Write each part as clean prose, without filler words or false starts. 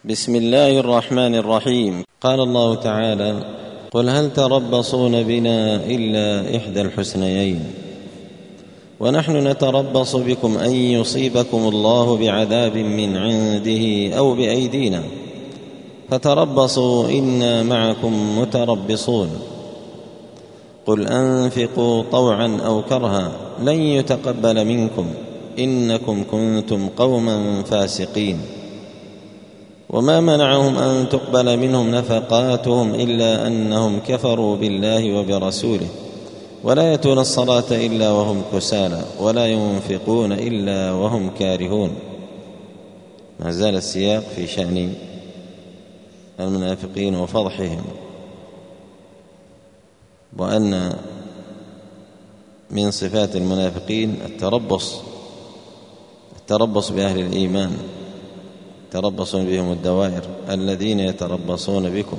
بسم الله الرحمن الرحيم. قال الله تعالى: قل هل تربصون بنا إلا إحدى الحسنيين ونحن نتربص بكم أن يصيبكم الله بعذاب من عنده أو بأيدينا فتربصوا إنا معكم متربصون. قل أنفقوا طوعا أو كرها لن يتقبل منكم إنكم كنتم قوما فاسقين. وما منعهم أن تقبل منهم نفقاتهم إلا أنهم كفروا بالله وبرسوله ولا يأتون الصلاة إلا وهم كسالى ولا ينفقون إلا وهم كارهون. ما زال السياق في شأن المنافقين وفضحهم، وأن من صفات المنافقين التربص بأهل الإيمان، يتربصون بهم الدوائر الذين يتربصون بكم.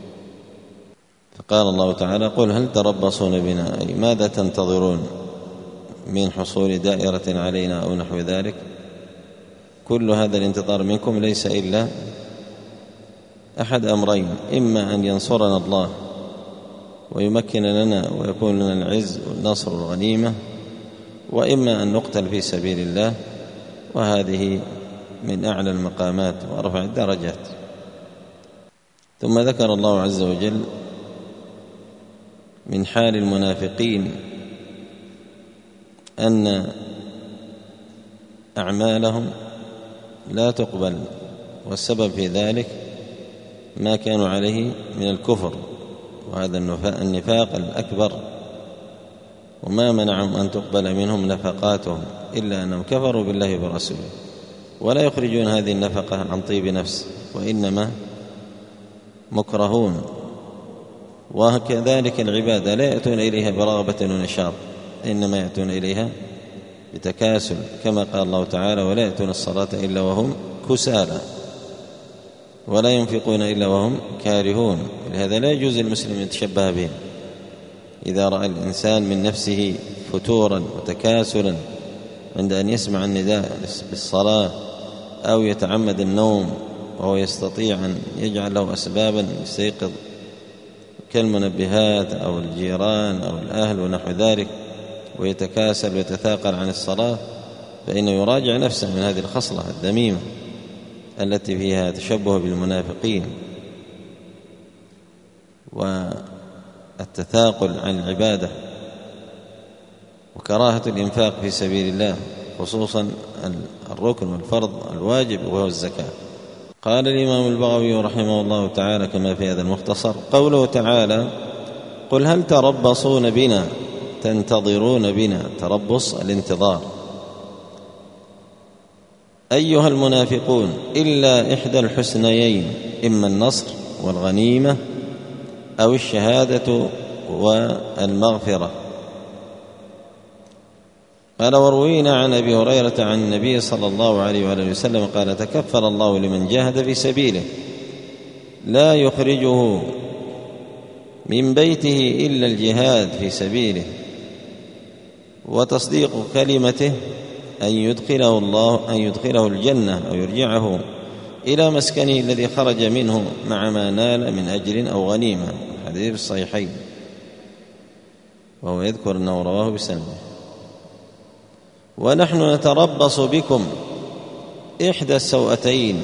فقال الله تعالى: قل هل تربصون بنا، أي ماذا تنتظرون من حصول دائرة علينا أو نحو ذلك؟ كل هذا الانتظار منكم ليس إلا أحد أمرين: إما أن ينصرنا الله ويمكن لنا ويكون لنا العز والنصر والغنيمة، وإما أن نقتل في سبيل الله، وهذه من أعلى المقامات وأرفع الدرجات. ثم ذكر الله عز وجل من حال المنافقين أن أعمالهم لا تقبل، والسبب في ذلك ما كانوا عليه من الكفر، وهذا النفاق الأكبر. وما منعهم أن تقبل منهم نفقاتهم إلا أنهم كفروا بالله ورسوله، ولا يخرجون هذه النفقة عن طيب نفس، وإنما مكرهون. وكذلك العبادة لا يأتون إليها برغبة ونشاط، إنما يأتون إليها بتكاسل، كما قال الله تعالى: ولا يأتون الصلاة إلا وهم كسالى ولا ينفقون إلا وهم كارهون. لهذا لا يجوز للمسلم أن يتشبه بهم. إذا رأى الإنسان من نفسه فتورا وتكاسلا عند أن يسمع النداء بالصلاة أو يتعمد النوم وهو يستطيع أن يجعل له أسبابا يستيقظ كالمنبهات أو الجيران أو الأهل ونحو ذلك، ويتكاسل ويتثاقل عن الصلاة، فإنه يراجع نفسه من هذه الخصلة الذميمة التي فيها تشبه بالمنافقين والتثاقل عن العبادة وكراهة الإنفاق في سبيل الله، خصوصا الركن والفرض الواجب وهو الزكاة. قال الإمام البغوي رحمه الله تعالى كما في هذا المختصر: قوله تعالى: قل هل تربصون بنا، تنتظرون بنا، تربص الانتظار. أيها المنافقون إلا إحدى الحسنيين، إما النصر والغنيمة أو الشهادة والمغفرة. قال: وروينا عن أبي هريرة عن النبي صلى الله عليه وآله وسلم قال: تكفل الله لمن جاهد في سبيله لا يخرجه من بيته إلا الجهاد في سبيله وتصديق كلمته أن يدخله الجنة أو يرجعه إلى مسكنه الذي خرج منه مع ما نال من أجر أو غنيمة. الحديث الصحيحين، وهو يذكر أنه رواه بسنده. ونحن نتربص بكم إحدى السوءتين: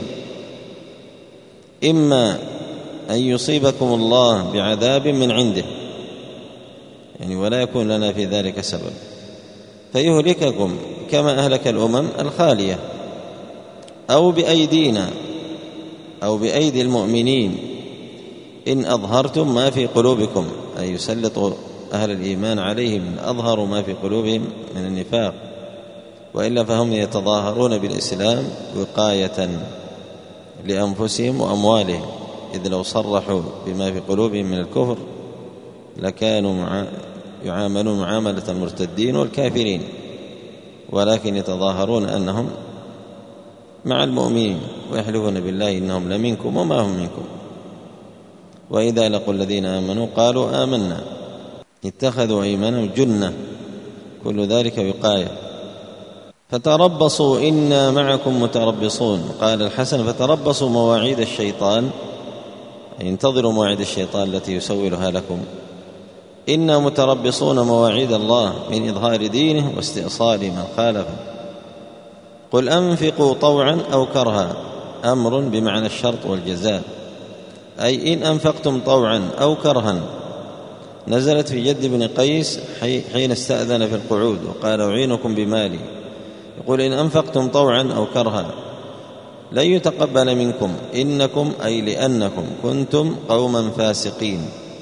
إما أن يصيبكم الله بعذاب من عنده، يعني ولا يكون لنا في ذلك سبب، فيهلككم كما أهلك الأمم الخالية، أو بأيدينا أو بأيدي المؤمنين إن أظهرتم ما في قلوبكم، أي يسلط أهل الإيمان عليهم إن أظهروا ما في قلوبهم من النفاق، وإلا فهم يتظاهرون بالإسلام وقاية لأنفسهم وأموالهم، إذ لو صرحوا بما في قلوبهم من الكفر لكانوا يعاملون معاملة المرتدين والكافرين، ولكن يتظاهرون أنهم مع المؤمنين ويحلفون بالله إنهم لمنكم وما هم منكم، وإذا لقوا الذين آمنوا قالوا آمنا، اتخذوا أيمانهم جنة، كل ذلك وقاية. فتربصوا إنا معكم متربصون. قال الحسن: فتربصوا مواعيد الشيطان، أي انتظروا مواعيد الشيطان التي يسولها لكم. إنا متربصون مواعيد الله من إظهار دينه واستئصال من خالفه. قل أنفقوا طوعا أو كرها، أمر بمعنى الشرط والجزاء، أي إن أنفقتم طوعا أو كرها. نزلت في جد بن قيس حين استأذن في القعود وقال: أعينكم بمالي. يقول: إن أنفقتم طوعا أو كرها لن يتقبل منكم، إنكم أي لأنكم كنتم قوما فاسقين.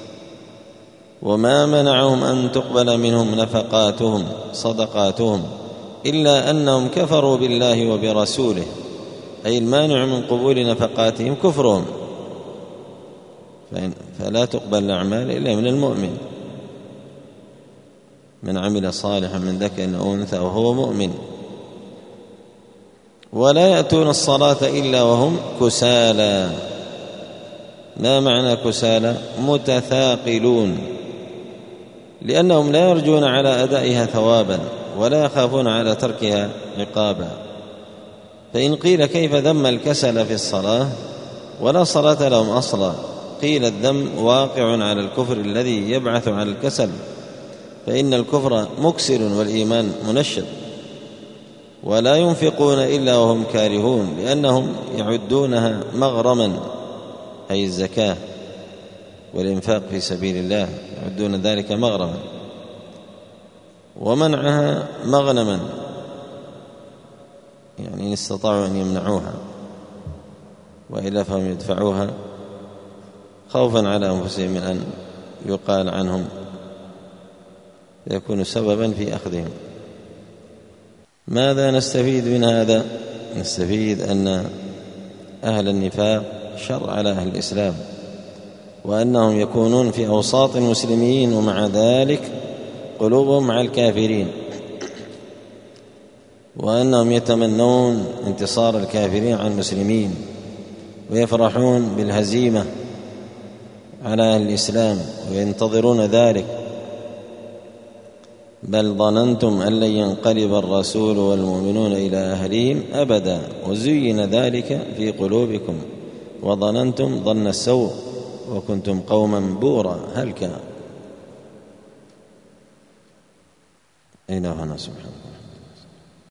وما منعهم أن تقبل منهم نفقاتهم صدقاتهم إلا أنهم كفروا بالله وبرسوله، أي المانع من قبول نفقاتهم كفرهم، فلا تقبل الأعمال إلا من المؤمن. من عمل صالحا من ذكر أو أنثى وهو مؤمن. ولا يأتون الصلاة إلا وهم كسالى. ما معنى كسالى؟ متثاقلون، لأنهم لا يرجون على أدائها ثوابا ولا يخافون على تركها عقابا. فإن قيل: كيف ذم الكسل في الصلاة ولا صلاة لهم أصلا؟ قيل: الذم واقع على الكفر الذي يبعث على الكسل، فإن الكفر مكسر والإيمان منشط. ولا ينفقون إلا وهم كارهون، لأنهم يعدونها مغرما، أي الزكاة والإنفاق في سبيل الله، يعدون ذلك مغرما، ومنعها مغنما، يعني إن استطاعوا أن يمنعوها، وإلا فهم يدفعوها خوفا على أنفسهم من أن يقال عنهم، يكون سببا في أخذهم. ماذا نستفيد من هذا؟ نستفيد أن أهل النفاق شر على أهل الإسلام، وأنهم يكونون في أوساط المسلمين ومع ذلك قلوبهم مع الكافرين، وأنهم يتمنون انتصار الكافرين على المسلمين ويفرحون بالهزيمة على أهل الإسلام وينتظرون ذلك. بل ظننتم أن لن ينقلب الرسول والمؤمنون إلى أهلهم أبدا وزين ذلك في قلوبكم وظننتم ظن السوء وكنتم قوما بورا هلكا. أين هنا سبحانه.